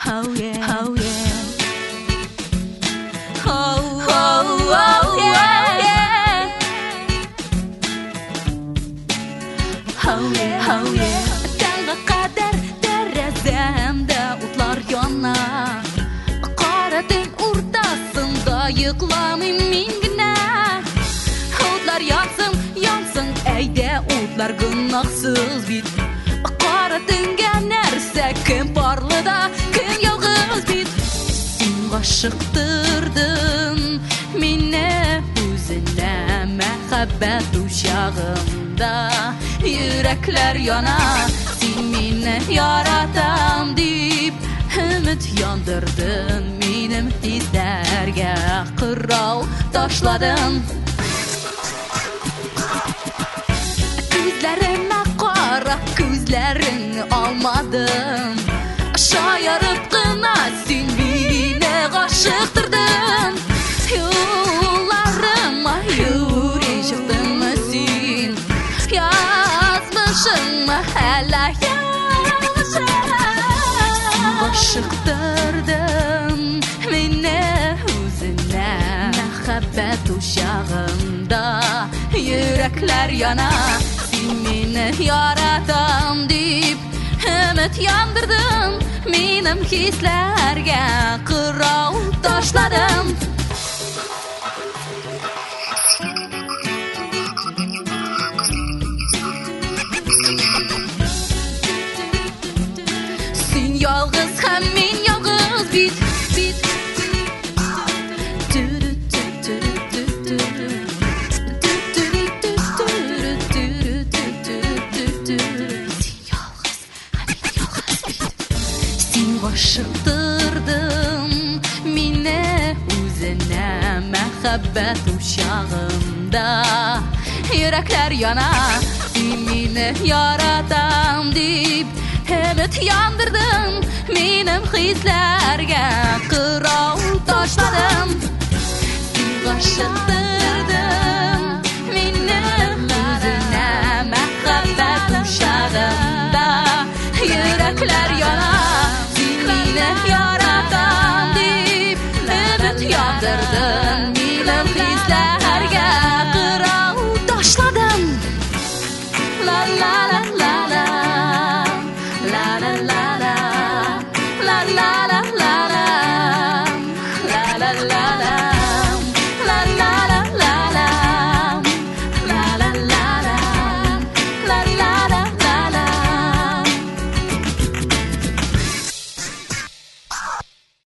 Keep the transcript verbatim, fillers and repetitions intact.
Oh yeah, oh yeah. Oh, oh, oh yeah. Oh yeah, oh yeah. Tanga kadar terezemde utlar yanar. Qaratın ortasında yıklamayım mingine. Utlar yansın, yansın eyde utlar günahsız bit. Qaratınga nerse kim parlıda, kim yalğız bit. Sen aşıqtırdın meni özüne, mehabbet uşağımda yürekler yanar. Sen meni yaratam deyip ümit yandırdın, menim hislerge qırrau taşladın. Gözlerime qara, gözlerini almadım. Şayarıp qına sen meni aşıqtırdın. Yollarıma yürü çıktın mı sen? Yazmışın mı hala yazmışın? Aşıqtırdın meni özüne, mehabbet uşağımda yürekler yanar. Sen meni yaratam deyip ümit yandırdın, menim hislerge qırrau taşladın. Sen yalğız hem men yalğız bit, bit. Aşıqtırdın meni özüne, mehabbet uşağımda yürekler yanar. Sen meni yaratam deyip ümit yandırdın, menim hislerge qırrau taşladın. Sen aşıqtırdın